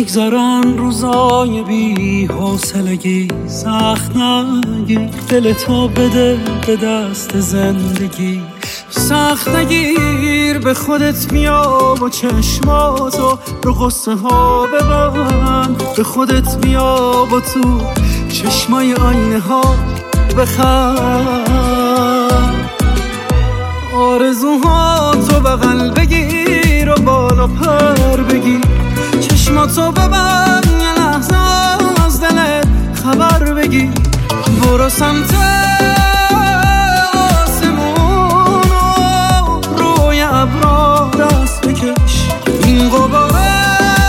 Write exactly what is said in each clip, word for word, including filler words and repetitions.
میگذرن روزای بی حوصلگی، سخت نگیر دلتو بده به دست زندگی. سخت نگیر به خودت بیا و چشماتو رو قصه ها ببند. به خودت بیا و تو چشمای آینه ها بخند. آرزوها تو بغل بگیر و بالا پر بگیر. چشماتو ببند یه لحظه از دلت خبر بگیر. برو سمت آسمون و روی ابرا دست بکش. این غباره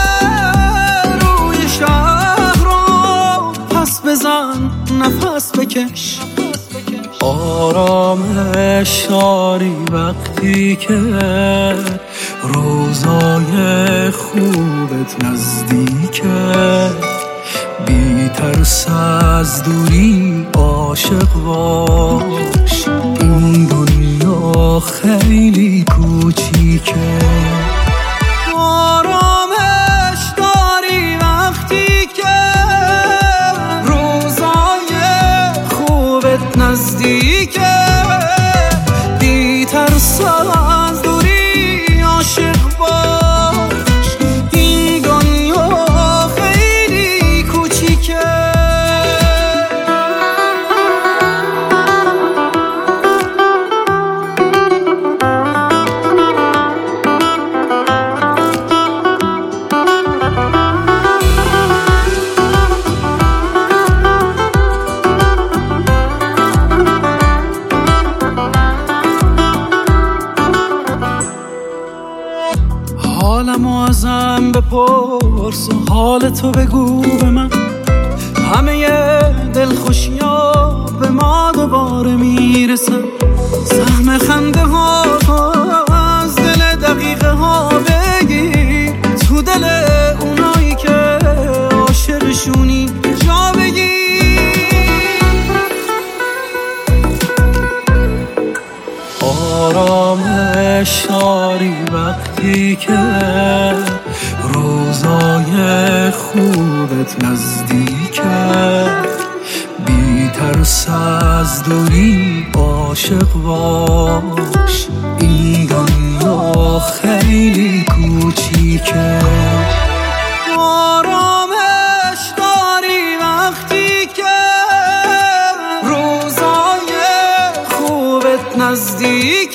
روی شهر رو پس بزن نفس بکش. آرامش داری وقتی که روزای خوبت نزدیکه. بی ترس از دوری عاشق باش. این دنیا خیلی کوچیکه. آرامش داری وقتی که روزای خوبت نزدیکه. بی ترس از دوری عاشق باش. این دنیا خیلی کوچیکه. حالمو ازم بپرس و حالتو بگو به من. همه دلخوشیا به ما دوباره میرسن. سهم خنده ها از دل دقیقه ها بگیر. تو دل اونایی که عاشقشونی جا بگیر. آرامش داری وقتی که روزای خوبت نزدیکه. بی ترس از دوری عاشق باش. این دنیا خیلی کوچیکه. آرامش داری وقتی که روزای خوبت نزدیکه.